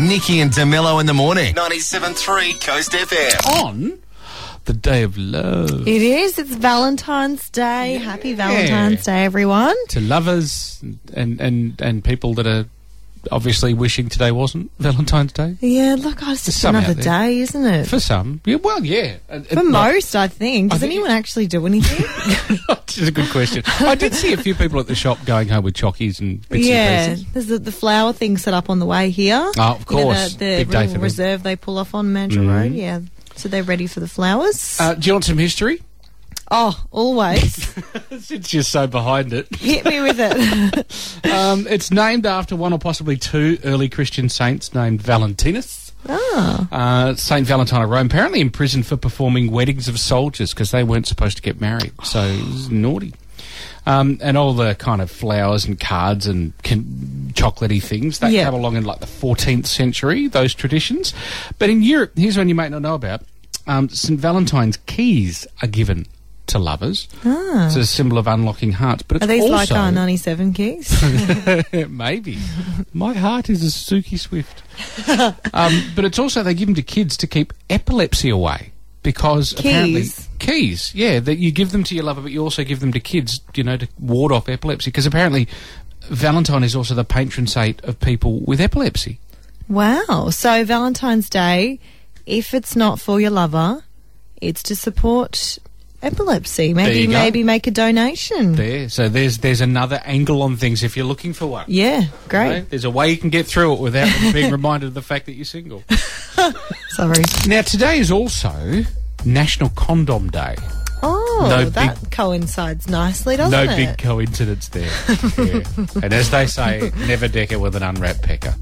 Nikki and DeMello in the morning. 97.3 Coast FM. On the day of love. It is. It's Valentine's Day. Yeah. Happy Valentine's Day, everyone. To lovers and people that are obviously wishing today wasn't Valentine's Day. Yeah, look, it's just some another out there. day, isn't it? For some. Yeah, well, yeah. For most, I think. Does anyone actually do anything? That's a good question. I did see a few people at the shop going home with chockies and bits and pieces. There's the flower thing set up on the way here. Oh, of course. The Big day little for them. reserve they pull off on Mandurah Road, yeah. So they're ready for the flowers. Do you want some history? Oh, always. Since you're so behind it. Hit me with it. It's named after one or possibly two early Christian saints named Valentinus. Saint Valentine of Rome, apparently imprisoned for performing weddings of soldiers because they weren't supposed to get married. So it was naughty. And all the kind of flowers and cards and chocolatey things that came along in like the 14th century, those traditions. But in Europe, here's one you might not know about. St. Valentine's keys are given to lovers. It's a symbol of unlocking hearts. But it's Are these also, like our 97 keys? maybe. My heart is a Suzuki Swift. But it's also they give them to kids to keep epilepsy away. Because apparently keys, that you give them to your lover, but you also give them to kids, to ward off epilepsy. Because apparently Valentine is also the patron saint of people with epilepsy. Wow. So Valentine's Day, if it's not for your lover, it's to support epilepsy. Maybe make a donation. So there's another angle on things if you're looking for one. Yeah, great. There's a way you can get through it without being reminded of the fact that you're single. Sorry. Now, today is also National Condom Day. Oh, that coincides nicely, doesn't it? No big coincidence there. Yeah. And as they say, never deck it with an unwrapped pecker.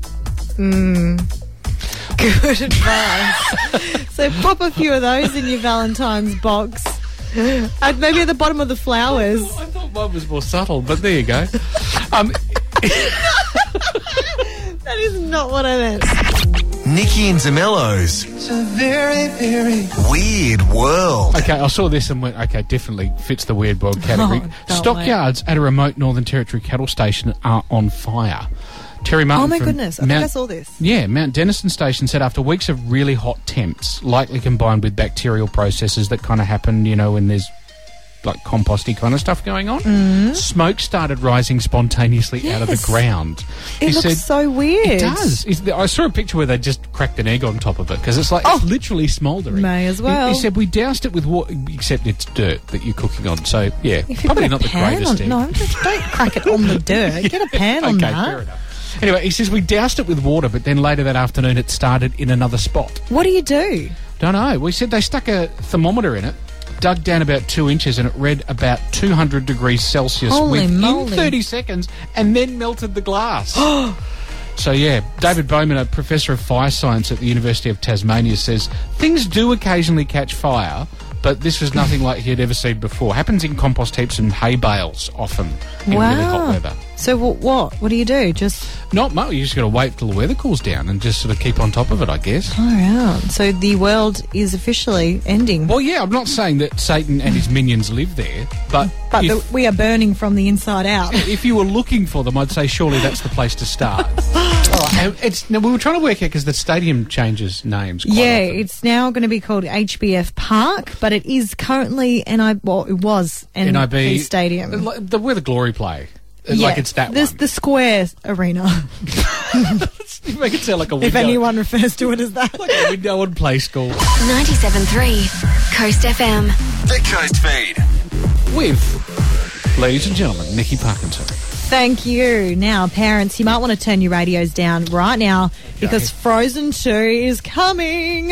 Good advice. So pop a few of those in your Valentine's box. And maybe at the bottom of the flowers. I thought mine was more subtle, but there you go. That is not what I meant. Nikki and DeMello's. It's a very, very weird world. Okay, I saw this and went, okay, definitely fits the weird world category. Stockyards at a remote Northern Territory cattle station are on fire. Terry Martin. Oh my goodness, I think I saw this. Yeah, Mount Denison Station said after weeks of really hot temps, likely combined with bacterial processes that kind of happen, when there's like composty kind of stuff going on, smoke started rising spontaneously out of the ground. It looks so weird. It does. I saw a picture where they just cracked an egg on top of it because it's like it's literally smouldering. May as well. He said we doused it with water, except it's dirt that you're cooking on. So yeah, if probably not the greatest egg. No, don't crack it on the dirt. Get a pan on that. Fair enough. Anyway, he says we doused it with water, but then later that afternoon it started in another spot. What do you do? Don't know. We said they stuck a thermometer in it, dug down about 2 inches, and it read about 200 degrees Celsius within 30 seconds, and then melted the glass. So, yeah, David Bowman, a professor of fire science at the University of Tasmania, says things do occasionally catch fire, but this was nothing like he had ever seen before. Happens in compost heaps and hay bales often in really hot weather. So what? What do you do? Just not much. You just got to wait till the weather cools down and just sort of keep on top of it, I guess. All right. So the world is officially ending. Well, yeah, I'm not saying that Satan and his minions live there, but we are burning from the inside out. If you were looking for them, I'd say surely that's the place to start. All right. We were trying to work out because the stadium changes names quite often. It's now going to be called HBF Park, but it is currently it was NIB Stadium. Where the Glory play. Like it's that one. The Square Arena. Make it sound like a window. If anyone refers to it as that. Like a window and play school. 97.3 Coast FM. The Coast Feed. With, ladies and gentlemen, Nikki Parkinson. Thank you. Now, parents, you might want to turn your radios down right now because Frozen 2 is coming.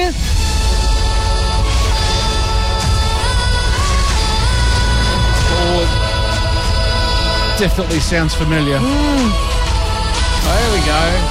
Definitely sounds familiar. Oh, there we go.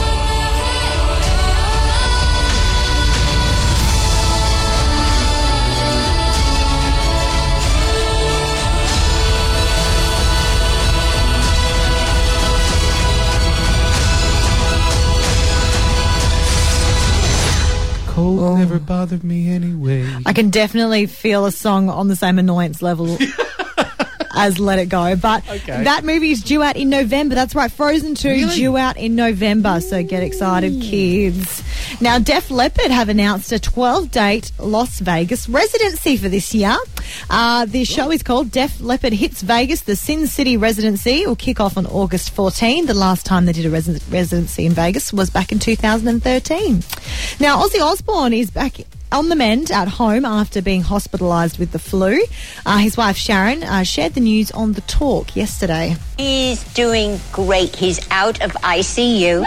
Cold never bothered me anyway. I can definitely feel a song on the same annoyance level as Let It Go. But that movie is due out in November. That's right, Frozen 2 due out in November. So get excited, kids. Now, Def Leppard have announced a 12-date Las Vegas residency for this year. The show is called Def Leppard Hits Vegas, the Sin City residency. It will kick off on August 14. The last time they did a residency in Vegas was back in 2013. Now, Ozzy Osbourne is back on the mend at home after being hospitalised with the flu. His wife Sharon shared the news on The Talk yesterday. He's doing great. He's out of ICU.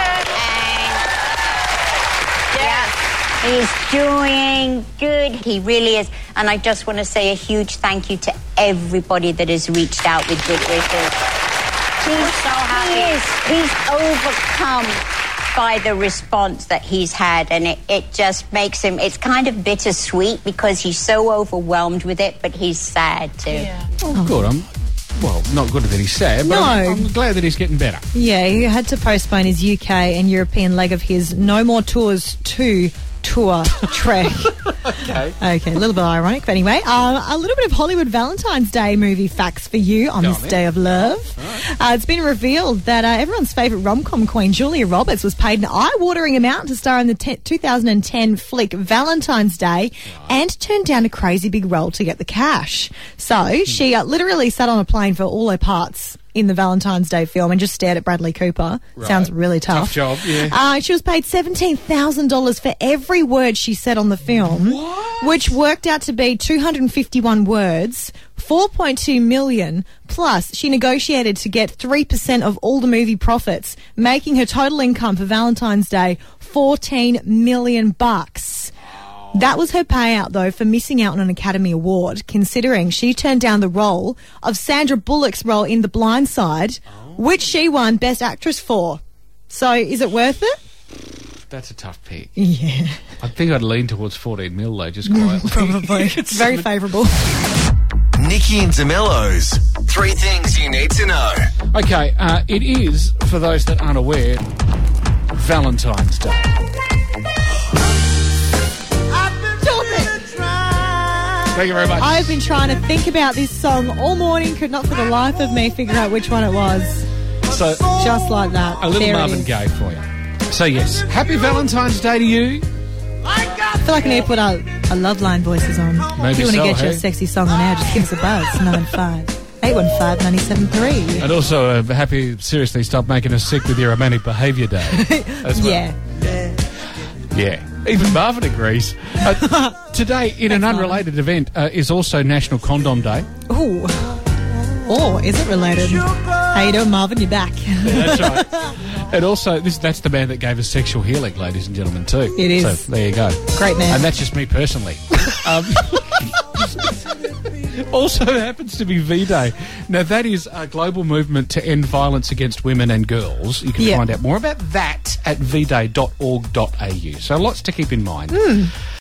He's doing good. He really is. And I just want to say a huge thank you to everybody that has reached out with good wishes. He's so happy. He's overcome by the response that he's had, and it just makes him, it's kind of bittersweet because he's so overwhelmed with it, but he's sad too. Yeah. Oh, good. Well, not good that he's sad, but I'm glad that he's getting better. Yeah, he had to postpone his UK and European leg of his No More Tours 2 tour trek. Okay, a little bit ironic, but anyway, a little bit of Hollywood Valentine's Day movie facts for you on this day of love. It's been revealed that everyone's favourite rom-com queen, Julia Roberts, was paid an eye-watering amount to star in the 2010 flick Valentine's Day and turned down a crazy big role to get the cash. So she literally sat on a plane for all her parts in the Valentine's Day film and just stared at Bradley Cooper. Right. Sounds really tough. Tough job, yeah. She was paid $17,000 for every word she said on the film, which worked out to be 251 words, $4.2 million, plus she negotiated to get 3% of all the movie profits, making her total income for Valentine's Day $14 million. That was her payout, though, for missing out on an Academy Award, considering she turned down the role of Sandra Bullock's role in The Blind Side, which she won Best Actress for. So, is it worth it? That's a tough pick. Yeah. I think I'd lean towards 14 mil, though, just quietly. Probably. It's very favourable. Nikki and DeMello's 3 things you need to know. Okay, it is, for those that aren't aware, Valentine's Day. Thank you very much. I've been trying to think about this song all morning, could not for the life of me figure out which one it was. So, just like that. A little Marvin Gaye for you. So, yes, happy Valentine's Day to you. I feel like I need to put our Loveline voices on. Maybe if you want to get your sexy song on air, just give us a buzz. 915-815-97.3. And also, happy, seriously, stop making us sick with your romantic behaviour day. As well. Yeah. Even Marvin agrees. Today, in an unrelated event, is also National Condom Day. Ooh. Oh, is it related? How you doing, Marvin? You're back. That's right. And also, that's the man that gave us sexual healing, ladies and gentlemen, too. It is. So, there you go. Great man. And that's just me personally. Also happens to be V-Day. Now, that is a global movement to end violence against women and girls. You can find out more about that at vday.org.au. So lots to keep in mind.